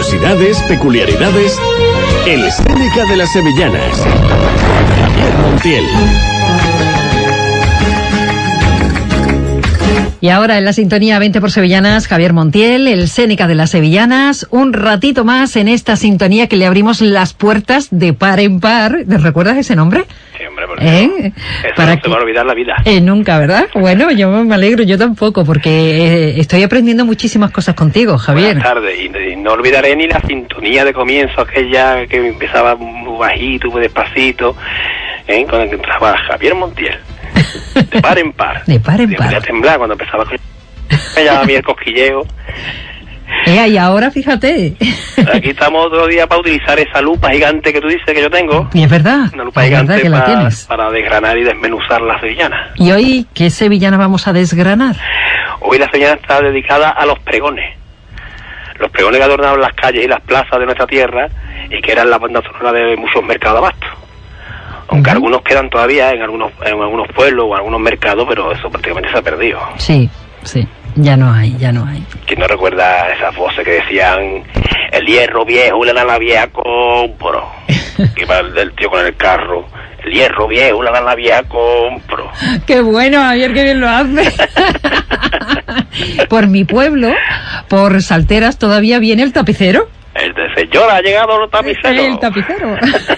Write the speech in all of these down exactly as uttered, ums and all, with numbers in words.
Curiosidades, peculiaridades. El Séneca de las Sevillanas. Javier Montiel. Y ahora en la sintonía veinte por Sevillanas, Javier Montiel, el Séneca de las Sevillanas, un ratito más en esta sintonía que le abrimos las puertas de par en par. ¿Recuerdas ese nombre? Sí, hombre, porque ¿Eh? eso Para no se va a olvidar la vida. Eh, nunca, ¿verdad? Bueno, yo me alegro, yo tampoco, porque eh, estoy aprendiendo muchísimas cosas contigo, Javier. Buenas tardes, y, y no olvidaré ni la sintonía de comienzo, aquella que empezaba muy bajito, muy despacito, ¿eh? Cuando entraba Javier Montiel. De par en par. De par en Yo par. empecé a temblar cuando empezaba con... Me llamaba a mí el cosquilleo. Eh, y ahora fíjate. Aquí estamos otro día para utilizar esa lupa gigante que tú dices que yo tengo. Y es verdad. Una lupa es gigante verdad que la para, tienes. para desgranar y desmenuzar la sevillana. ¿Y hoy qué sevillana vamos a desgranar? Hoy la sevillana está dedicada a los pregones. Los pregones que adornaban las calles y las plazas de nuestra tierra y que eran la banda sonora de muchos mercados de abasto. Aunque uh-huh. algunos quedan todavía en algunos en algunos pueblos o algunos mercados, pero eso prácticamente se ha perdido. Sí, sí, ya no hay, ya no hay. ¿Quién no recuerda esas voces que decían el hierro viejo, la lana vieja compro? Que iba el tío con el carro. El hierro viejo, la lana vieja compro. Qué bueno, Javier, qué bien lo hace. Por mi pueblo, por Salteras, todavía viene el tapicero. El de señor ha llegado el tapicero. El tapicero.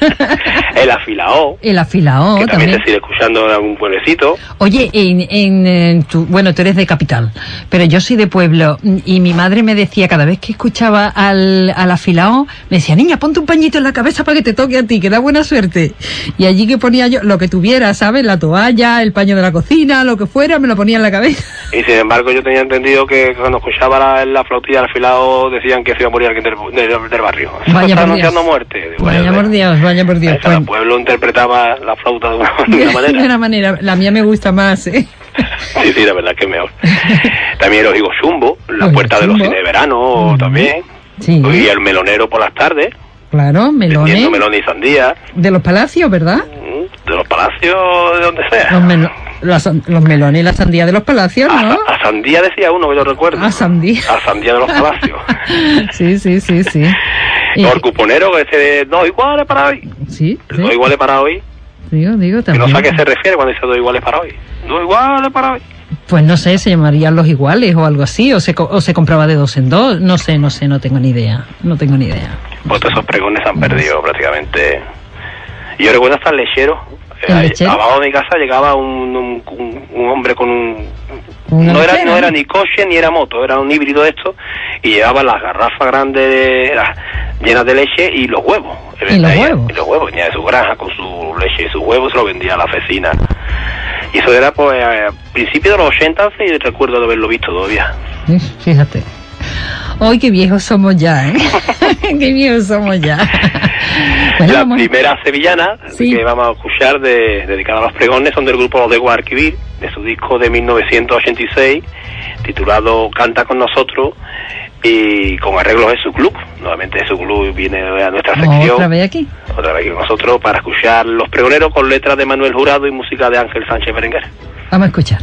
El afilao. El afilao que también. también se sigue escuchando en algún pueblecito. Oye, en, en, en tu, bueno, tú eres de capital, pero yo soy de pueblo y mi madre me decía cada vez que escuchaba al, al afilao, me decía, niña, ponte un pañito en la cabeza para que te toque a ti, que da buena suerte. Y allí que ponía yo lo que tuviera, ¿sabes? La toalla, el paño de la cocina, lo que fuera, me lo ponía en la cabeza. Y sin embargo yo tenía entendido que cuando escuchaba la, la flautilla del afilao decían que se iba a morir alguien del, del del barrio. Vaya está por anunciando Dios. muerte. Digo, vaya, vaya por Dios, vaya por Dios. Cada pues, pueblo interpretaba la flauta de una, de una manera. De una manera. La mía me gusta más, ¿eh? Sí, sí, la verdad que es mejor. También los higos chumbo, la Los puerta de los chumbo. cines de verano mm. también. Sí. Y el melonero por las tardes. Claro, melones. Vendiendo melón y sandía. De los palacios, ¿verdad? De los palacios, de donde sea. Los, melo los, los melones y la sandía de los palacios, ¿no? A, a sandía decía uno que yo recuerdo. A sandía. A sandía de los palacios. Sí, sí, sí, sí. Los y... cuponeros que se dos iguales para hoy. Sí. sí. Dos iguales para hoy. Digo, digo también. Que no sé a qué se refiere cuando dice dos iguales para hoy. Dos iguales para hoy. Pues no sé, se llamarían los iguales o algo así, o se, o se compraba de dos en dos, no sé, no sé, no tengo ni idea, no tengo ni idea. Pues todos esos pregones se han perdido prácticamente. Y yo recuerdo hasta el lechero. ¿El lechero? Abajo de mi casa llegaba un, un, un, un hombre con un... No era, no era ni coche ni era moto, era un híbrido de esto, y llevaba las garrafas grandes de, las, llenas de leche y los huevos. ¿Y los huevos? Y los huevos, venía de su granja con su leche y sus huevos, se los vendía a la vecina. Y eso era pues a principios de los ochenta, y recuerdo de haberlo visto todavía. Fíjate. Hoy qué viejos somos ya, ¿eh? Qué viejos somos ya. Bueno, la vamos... primera sevillana sí. que vamos a escuchar de, dedicada a los pregones son del grupo Los de Guadalquivir, de su disco de mil novecientos ochenta y seis, titulado Canta con nosotros, y con arreglos de su club. Nuevamente su club viene a nuestra sección. ¿Otra vez aquí? Otra vez aquí con nosotros para escuchar Los Pregoneros con letras de Manuel Jurado y música de Ángel Sánchez Berenguer. Vamos a escuchar.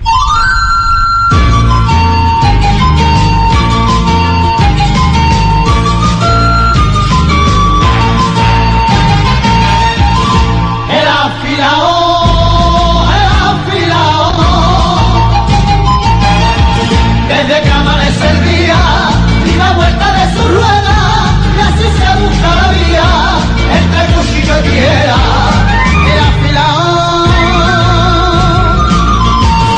Desde que amanece el día y la vuelta de su rueda, y así se busca la vía entre cuchillo y tijera. El afilado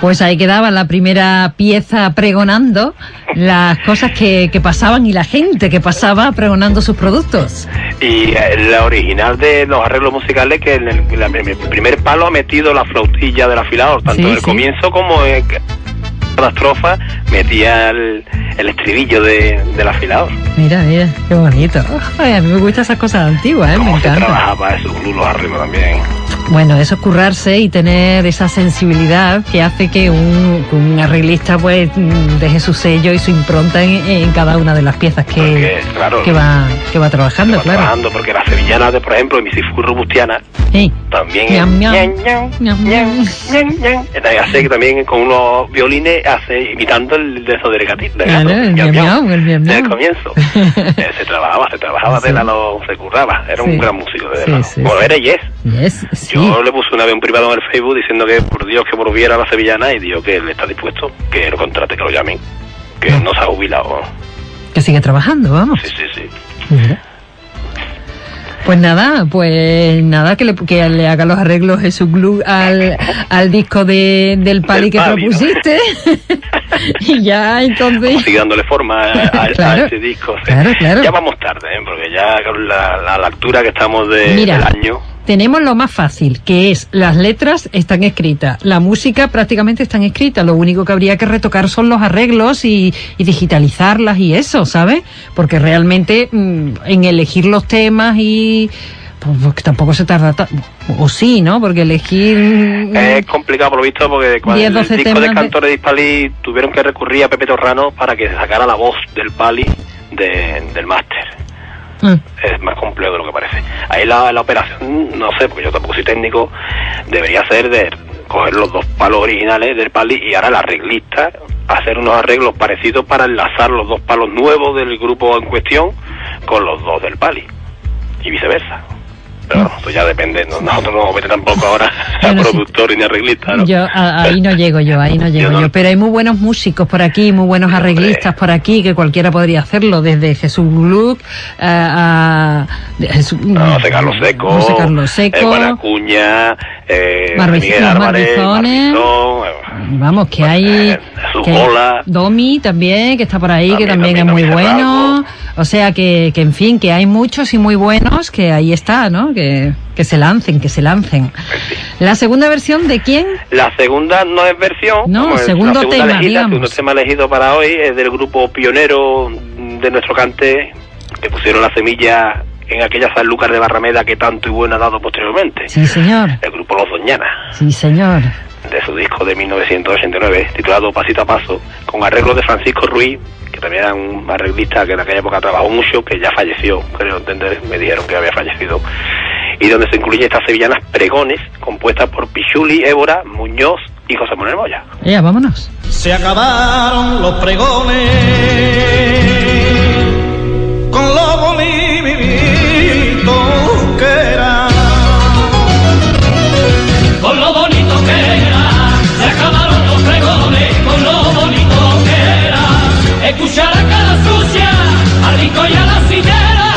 Pues ahí quedaba la primera pieza pregonando las cosas que, que pasaban y la gente que pasaba pregonando sus productos. Y eh, la original de los arreglos musicales, que en el, la, en el primer palo ha metido la flautilla del afilador, tanto Sí, en el sí. comienzo como en la estrofa metía el, el estribillo de, del afilador. Mira, mira, qué bonito. Ay, a mí me gustan esas cosas antiguas, ¿eh? Me Cómo se encanta. trabajaba esos blues, los arreglos también. Bueno, eso es currarse y tener esa sensibilidad que hace que un, que un arreglista pues mm, deje su sello y su impronta en, en cada una de las piezas que, Porque, claro, que va que va trabajando, va claro. trabajando, porque la sevillana de, por ejemplo, mi Sifu robustiana, Sí. también Ñam, es ñam. ñan, ñan, Ñam, ñan, ñam. ñan, ñan. Entonces hace que también con unos violines hace imitando el de eso de gato, de Claro, gato, el ñam, miau, ñam, miau, el miau, desde el miau. comienzo. Eh, se trabajaba, se trabajaba, Sí. de la lo, se curraba, era Sí. un gran músico, de Sí, verdad. sí, Bueno, sí. era y es. Yes, sí. Yo le puse una vez un privado en el Facebook diciendo que por Dios que volviera a la sevillana, y dijo que él está dispuesto, que lo contrate, que lo llamen, que Ah. no se ha jubilado. Que sigue trabajando, vamos. Sí, sí, sí. Mira. Pues nada, pues nada, que le, que le haga los arreglos Jesús Gluck al, al disco de, del Pali Del que Pali, ¿no? propusiste. Y ya entonces... Sigue dándole forma a, a- Claro, a ese disco. sí. claro, claro. Ya vamos tarde, ¿eh? Porque ya con la, la, la altura que estamos de, Mira, del año. tenemos lo más fácil, que es las letras están escritas, la música prácticamente están escritas, lo único que habría que retocar son los arreglos y, y digitalizarlas y eso, ¿sabes? Porque realmente mm, en elegir los temas y... Pues, pues, tampoco se tarda tanto, o sí, ¿no? Porque elegir... mm, Es complicado por lo visto porque cuando diez, el doce disco temas de de- Cantores de Hispalí tuvieron que recurrir a Pepe Torrano para que sacara la voz del Pali de, del máster. mm, Es más complejo de lo que parece. Ahí la, la operación, no sé, porque yo tampoco soy técnico, debería ser de coger los dos palos originales del Pali y ahora el arreglista hacer unos arreglos parecidos para enlazar los dos palos nuevos del grupo en cuestión con los dos del Pali y viceversa. Pero bueno, eso ya depende, no- nosotros no nos mete tampoco ahora a Bueno, sí. productor ni arreglista, ¿no? Yo, a- ahí no llego yo, ahí no llego Yo yo, no. pero hay muy buenos músicos por aquí, muy buenos arreglistas por aquí, que cualquiera podría hacerlo, desde Jesús Gluck a... a de Jesús, No, José Carlos Seco, José Carlos Seco, eh, Guanacuña, eh, Marbiz- Miguel los Álvarez, Marbizones. Marbizón, eh, vamos, que hay... eh, Jesús que Bola. Domi también, que está por ahí, que También, también, también, es muy Domi bueno, o sea que, que en fin, que hay muchos y muy buenos, que ahí está, ¿no? Que, que se lancen, que se lancen. Pues sí. La segunda versión de quién? La segunda no es versión, No, como es segundo la segunda tema, elegida, digamos. segundo tema elegido para hoy es del grupo pionero de nuestro cante, que pusieron la semilla en aquella Sanlúcar de Barrameda que tanto y bueno ha dado posteriormente. Sí, señor. El grupo Los Doñana, Sí, señor. de su disco de mil novecientos ochenta y nueve, titulado Pasito a Paso, con arreglos de Francisco Ruiz, que también era un arreglista que en aquella época trabajó mucho, que ya falleció, creo entender, me dijeron que había fallecido, y donde se incluyen estas sevillanas pregones, compuestas por Pichuli, Évora, Muñoz y José Manuel Moya. Ya, vámonos. Se acabaron los pregones con lo bonito que era. Con lo bonito que era, se acabaron los pregones, con lo bonito que era, escuchar a cara sucia, al rico y a la sillera,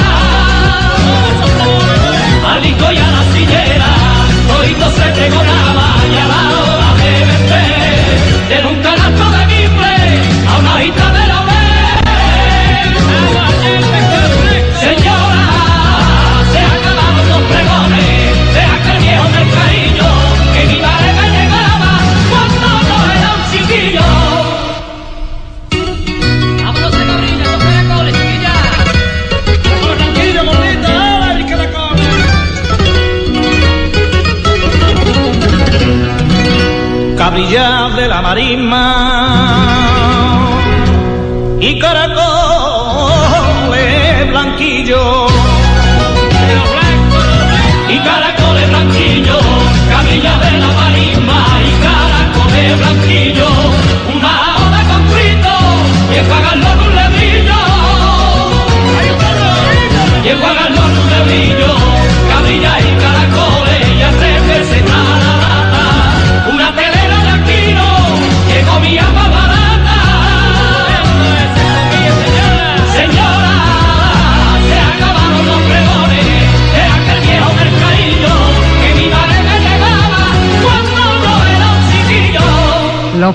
al rico y a la sillera, todito se pregonaba y a la hora de beber, de un canasto de guiple a una hija de la señora, se acabaron los pregones, de aquel viejo del cariño, que mi madre me llegaba cuando yo era un chiquillo. Vámonos de cabrilla, con caracoles, chiquilla. Vámonos tranquilo, gordita, ay, caracoles. Cabrilla de la marisma y caracoles blanquillos. Y caracoles blanquillos, camilla de la marisma y caracoles blanquillos, una hora con frito y enjuagarlo en un lebrillo, y enjuagarlo en un lebrillo, camilla y caracoles y al refrescar la lata, una telera de aquino que comía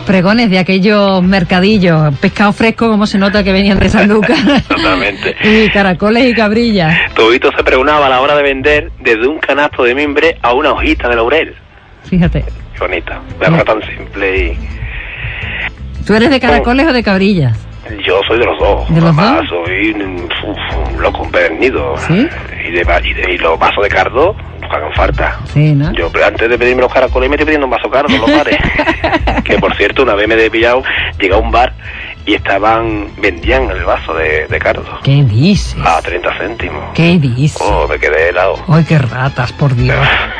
pregones de aquellos mercadillos, pescado fresco, como se nota que venían de Sanlúcar. Totalmente. Y caracoles y cabrillas. Todito se pregonaba a la hora de vender desde un canasto de mimbre a una hojita de laurel. Fíjate. Qué bonita, de verdad tan simple y... ¿Tú eres de caracoles oh. o de cabrillas? Yo soy de los dos. ¿De los Además, dos? soy uf, loco empedernido. ¿Sí? Y, de, y, de, y los vasos de cardo nos hagan falta. Sí, ¿no? Yo antes de pedirme los caracoles me estoy pidiendo un vaso cardo en los bares. Que por cierto, una vez me he pillado, llegué a un bar y estaban, vendían el vaso de, de cardo. ¿Qué dices? A treinta céntimos. ¿Qué dices? Oh, me quedé helado. ¡Ay, qué ratas, por Dios!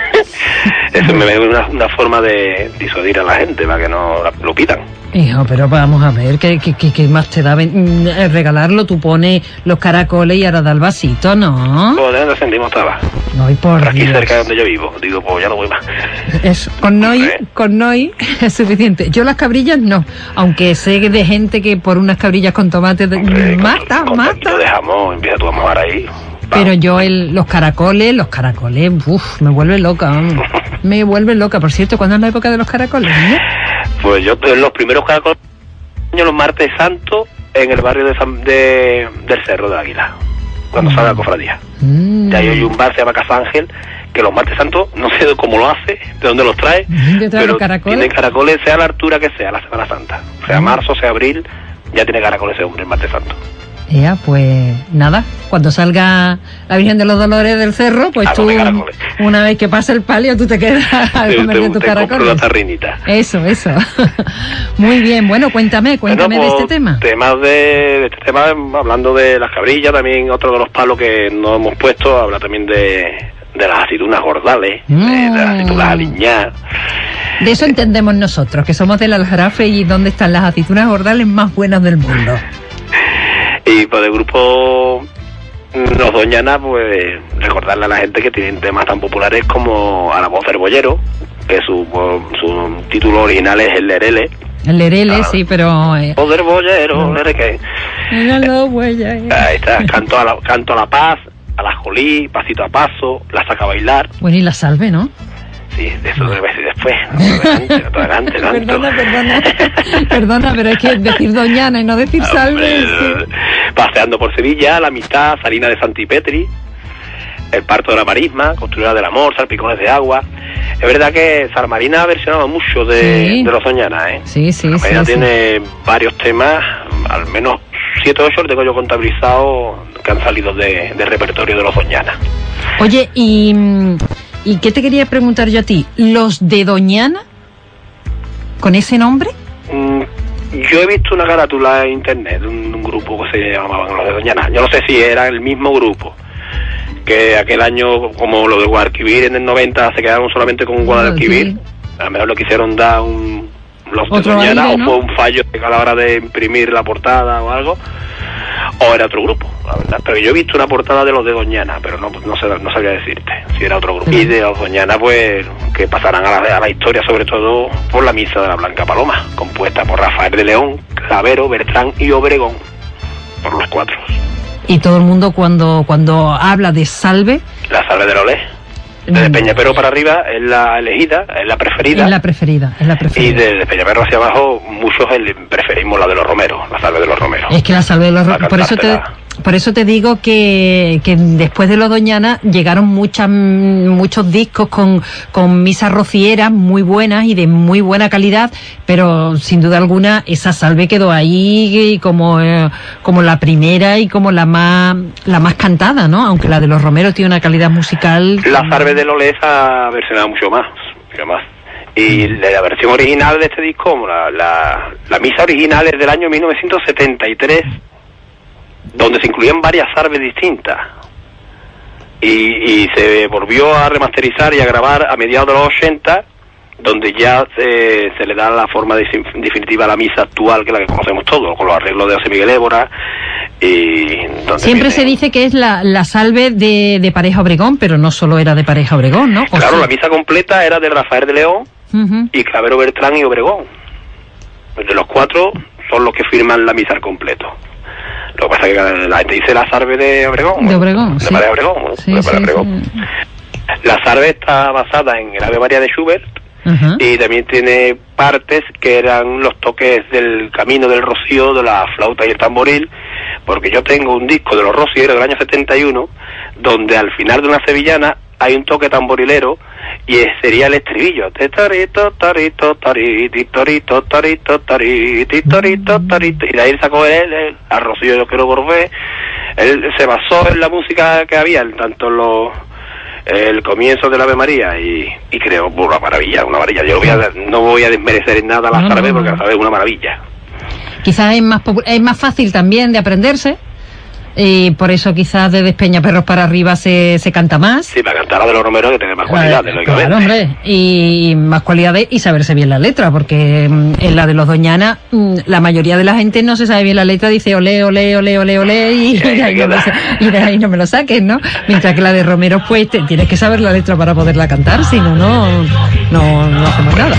Eso me ve una, una forma de disuadir a la gente para que no lo pidan. Hijo, pero vamos a ver, ¿qué, qué, qué, qué más te da ven, eh, regalarlo? Tú pones los caracoles y ahora da el vasito, ¿no? Pues de treinta céntimos estaba. Ay, por Por aquí Dios. cerca de donde yo vivo. Digo, pues ya no voy más. Eso, con Noi, Hombre. con Noi es suficiente. Yo las cabrillas no, aunque sé de gente que por unas cabrillas con tomate de- Hombre, mata, con, con mata. taquito de jamón, empieza tú a mojar ahí. Pero yo el, los caracoles, los caracoles, uff, me vuelve loca, vamos. Me vuelve loca. Por cierto, ¿cuándo es la época de los caracoles? ¿no? Pues yo, en los primeros caracoles, los martes santos, en el barrio de, San, de del Cerro de Águila, cuando sale la cofradía. Mm. Ya hay un bar, se llama Casa Ángel, que los martes santos, no sé cómo lo hace, de dónde los trae, ¿Dónde trae pero los caracoles? tiene caracoles, sea la altura que sea, la Semana Santa. Sea marzo, sea abril, ya tiene caracoles ese hombre, el martes santo. Ya, pues nada, cuando salga la Virgen de los Dolores del Cerro, pues A tú, comer caracoles. una vez que pase el palio, tú te quedas a Te, comer te, de tus te compro caracoles. una tarrinita. Eso, eso. Muy bien, bueno, cuéntame, cuéntame Bueno, de pues, este tema. Temas de, de este tema, hablando de las cabrillas, también otro de los palos que no hemos puesto, habla también de, de las aceitunas gordales, Mm. de, de las aceitunas aliñadas. De eso entendemos nosotros, que somos del Aljarafe y dónde están las aceitunas gordales más buenas del mundo. Y pues del grupo Los Doñana, pues recordarle a la gente que tienen temas tan populares como A la voz del boyero, que su, su título original es El Lerele. El lerele, Ah. sí, pero... Eh, Voz del boyero, Lere que... mira la huella, eh. Ahí está, canto a la, canto a la paz, a la jolí, pasito a paso, la saca a bailar. Bueno, y la salve, ¿no? Sí, de eso debe decir después. No, adelante, no, adelante, tanto. Perdona, perdona. Perdona, pero es que decir doñana y no decir salve. es que- Hombre, Paseando por Sevilla, La amistad, Salina de Santipetri, El parto de la marisma, Construida del amor, Salpicones de agua. Es verdad que Salmarina ha versionado mucho de, Sí. de los Doñana, ¿eh? Sí, sí, sí, Salmarina sí. tiene varios temas, al menos siete o ocho los tengo yo contabilizados que han salido de, de repertorio de los Doñana. Oye, y, mm, ¿y qué te quería preguntar yo a ti? ¿Los de Doñana? ¿Con ese nombre? Mm, Yo he visto una carátula en internet de un, un grupo que se llamaban los de Doñana. Yo no sé si era el mismo grupo, que aquel año, como lo de Guadalquivir en el noventa, se quedaron solamente con Guadalquivir. A lo mejor lo quisieron dar un los de Otro Doñana, aire, o ¿no? fue un fallo a la hora de imprimir la portada o algo, o era otro grupo, la verdad. Pero yo he visto una portada de los de Doñana, pero no, no, sé, no sabría decirte si era otro grupo. Pero- Y de los Doñana, pues, que pasarán a la, a la historia, sobre todo por la misa de la Blanca Paloma, compuesta por Rafael de León, Clavero, Bertrán y Obregón, por los cuatro. Y todo el mundo cuando, cuando habla de salve, La salve de Lolé. Desde Mm. Peñaperro para arriba es la elegida, es la preferida. es la preferida, es la Y preferida. desde Peñaperro hacia abajo, muchos el- preferimos la de los Romeros, la salve de los Romeros. Es que la salve de los Para Ro- por eso te cantártela. por eso te digo que, que después de los Doñana llegaron muchas mm, muchos discos con, con misas rocieras muy buenas y de muy buena calidad, pero sin duda alguna esa salve quedó ahí como eh, como la primera y como la más la más cantada, ¿no? Aunque la de los Romeros tiene una calidad musical. La salve de Lolé se ha versionado mucho más, mucho más. Y la, la versión original de este disco, como la, la, la misa original es del año mil novecientos setenta y tres, donde se incluían varias salves distintas. Y, y se volvió a remasterizar y a grabar a mediados de los ochenta, donde ya se, se le da la forma de- definitiva a la misa actual, que es la que conocemos todos, con los arreglos de José Miguel Évora. Y donde Siempre viene- se dice que es la, la salve de, de Pareja Obregón, pero no solo era de Pareja Obregón, ¿no? ¿O Claro, sí? la misa completa era de Rafael de León Ujú. y Clavero, Bertrán y Obregón. De los cuatro son los que firman la misa al completo. Lo que pasa es que la gente dice la salve de Obregón. De Obregón, de sí. María Obregón, ¿no? Sí, de sí, María Obregón. sí. La salve está basada en el Ave María de Schubert Ajá. y también tiene partes que eran los toques del Camino del Rocío, de la flauta y el tamboril, porque yo tengo un disco de los rocieros del año setenta y uno, donde al final de una sevillana hay un toque tamborilero, y sería el estribillo. Torito, torito, torito, torito, torito, torito, torito, torito. Y de ahí sacó él, el, a Rocío yo quiero volver. Él se basó en la música que había, tanto en los, el comienzo del Ave María, y, y creo, bueno, una maravilla, una maravilla. Yo voy a, no voy a desmerecer en nada la No, Zarabé, no, no. porque la Zarabé es una maravilla. Quizás es más popu- es más fácil también de aprenderse, y por eso quizás de Despeñaperros para arriba se, se canta más. Sí, para cantar la de los Romeros que tiene más cualidades, Eh, lógicamente. claro, hombre, y más cualidades y saberse bien la letra, porque mm, en la de los Doñana mm, la mayoría de la gente no se sabe bien la letra, dice olé, olé, olé, olé, olé, y, y, de, ahí no me, sa- y de ahí no me lo saquen, ¿no? Mientras que la de Romero, pues te- tienes que saber la letra para poderla cantar, si no, no, no, no hacemos nada.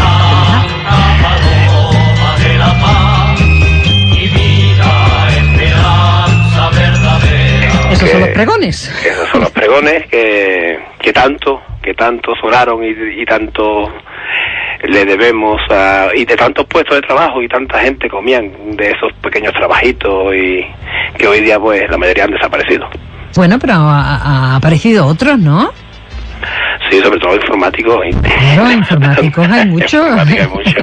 paloma de la paz y vida, esperanza verdadera. Esos Que- son los pregones. Esos son los pregones que, que tanto, que tanto sonaron y, y tanto le debemos a, y de tantos puestos de trabajo y tanta gente comían de esos pequeños trabajitos, y que hoy día pues la mayoría han desaparecido. Bueno, pero ha, ha aparecido otros, ¿no? Sí, sobre todo informáticos. Claro, informáticos hay mucho. Informática hay mucho.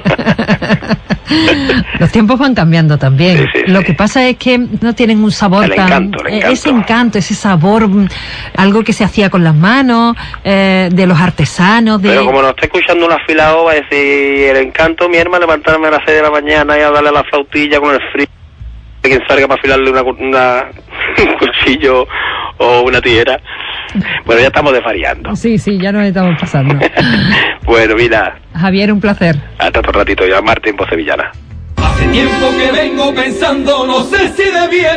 Los tiempos van cambiando también. Sí, sí, Lo sí. que pasa es que no tienen un sabor El tan... encanto, el eh, encanto. Ese encanto, ese sabor, mm, algo que se hacía con las manos, eh, de los artesanos, de... Pero como nos está escuchando una fila O, va a decir el encanto, mi hermana, levantarme a las seis de la mañana y a darle a la flautilla con el frío, quien salga para afilarle una, una, un cuchillo o una tijera. Bueno, ya estamos desvariando. Sí, sí, ya nos estamos pasando. Bueno, mira, Javier, un placer. hasta otro ratito, llamarte en voz sevillana. Hace tiempo que vengo pensando, no sé si de bien